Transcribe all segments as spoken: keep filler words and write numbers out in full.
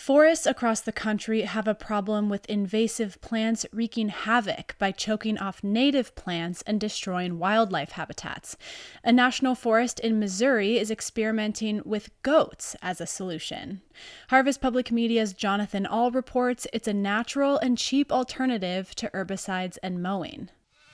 Forests across the country have a problem with invasive plants wreaking havoc by choking off native plants and destroying wildlife habitats. A national forest in Missouri is experimenting with goats as a solution. Harvest Public Media's Jonathan Ahl reports it's a natural and cheap alternative to herbicides and mowing.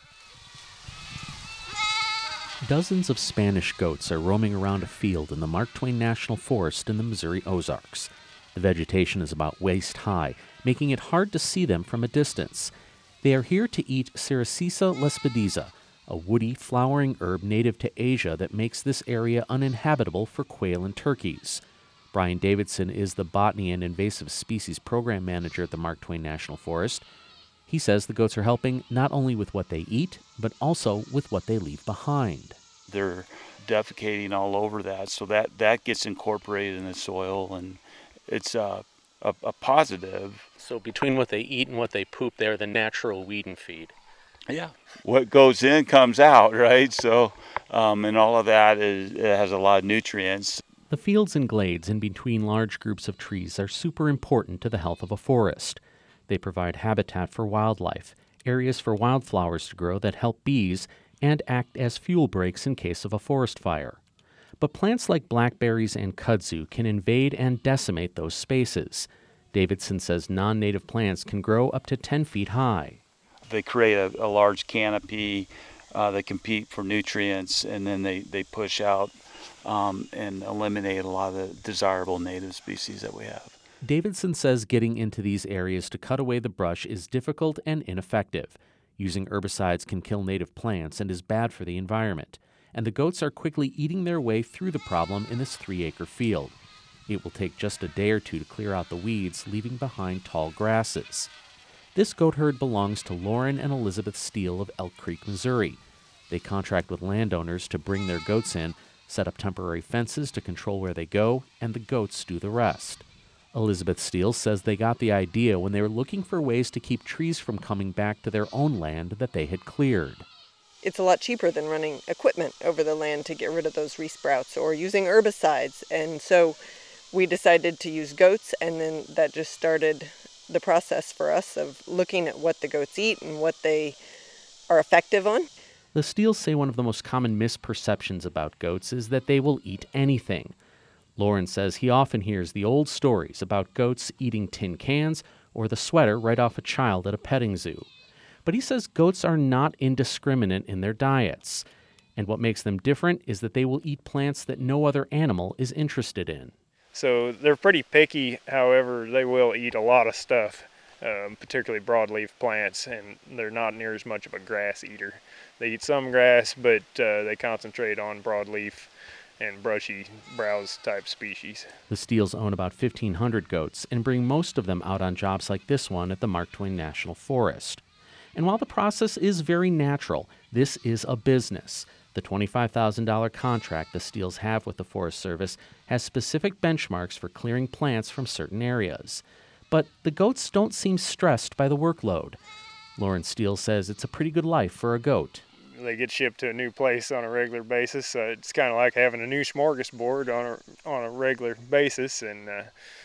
Dozens of Spanish goats are roaming around a field in the Mark Twain National Forest in the Missouri Ozarks. The vegetation is about waist high, making it hard to see them from a distance. They are here to eat Cerasisa lespedeza, a woody, flowering herb native to Asia that makes this area uninhabitable for quail and turkeys. Brian Davidson is the Botany and Invasive Species Program Manager at the Mark Twain National Forest. He says the goats are helping not only with what they eat, but also with what they leave behind. They're defecating all over that, so that, that gets incorporated in the soil, and it's a, a, a positive. So between what they eat and what they poop, they're the natural weed and feed. Yeah. What goes in comes out, right? So, um, and all of that is, it has a lot of nutrients. The fields and glades in between large groups of trees are super important to the health of a forest. They provide habitat for wildlife, areas for wildflowers to grow that help bees, and act as fuel breaks in case of a forest fire. But plants like blackberries and kudzu can invade and decimate those spaces. Davidson says non-native plants can grow up to ten feet high. They create a, a large canopy, uh, they compete for nutrients, and then they, they push out um, and eliminate a lot of the desirable native species that we have. Davidson says getting into these areas to cut away the brush is difficult and ineffective. Using herbicides can kill native plants and is bad for the environment. And the goats are quickly eating their way through the problem in this three-acre field. It will take just a day or two to clear out the weeds, leaving behind tall grasses. This goat herd belongs to Lauren and Elizabeth Steele of Elk Creek, Missouri. They contract with landowners to bring their goats in, set up temporary fences to control where they go, and the goats do the rest. Elizabeth Steele says they got the idea when they were looking for ways to keep trees from coming back to their own land that they had cleared. It's a lot cheaper than running equipment over the land to get rid of those resprouts or using herbicides. And so we decided to use goats, and then that just started the process for us of looking at what the goats eat and what they are effective on. The Steeles say one of the most common misperceptions about goats is that they will eat anything. Lauren says he often hears the old stories about goats eating tin cans or the sweater right off a child at a petting zoo. But he says goats are not indiscriminate in their diets. And what makes them different is that they will eat plants that no other animal is interested in. So they're pretty picky, however, they will eat a lot of stuff, um, particularly broadleaf plants, and they're not near as much of a grass eater. They eat some grass, but uh, they concentrate on broadleaf and brushy browse type species. The Steeles own about fifteen hundred goats and bring most of them out on jobs like this one at the Mark Twain National Forest. And while the process is very natural, this is a business. The twenty-five thousand dollars contract the Steeles have with the Forest Service has specific benchmarks for clearing plants from certain areas. But the goats don't seem stressed by the workload. Lauren Steele says it's a pretty good life for a goat. They get shipped to a new place on a regular basis, so it's kind of like having a new smorgasbord on a, on a regular basis, and uh,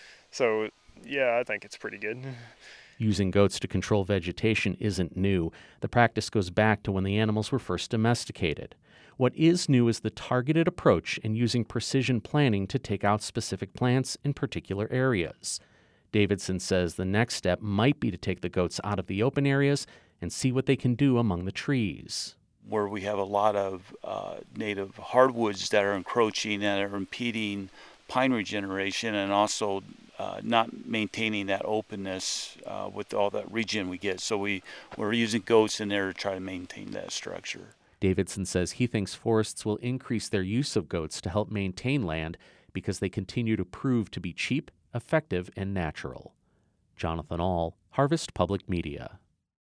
so, yeah, I think it's pretty good. Using goats to control vegetation isn't new. The practice goes back to when the animals were first domesticated. What is new is the targeted approach and using precision planning to take out specific plants in particular areas. Davidson says the next step might be to take the goats out of the open areas and see what they can do among the trees. Where we have a lot of uh, native hardwoods that are encroaching and are impeding pine regeneration, and also uh, not maintaining that openness uh, with all that regen we get. So we, we're using goats in there to try to maintain that structure. Davidson says he thinks forests will increase their use of goats to help maintain land because they continue to prove to be cheap, effective, and natural. Jonathan Ahl, Harvest Public Media.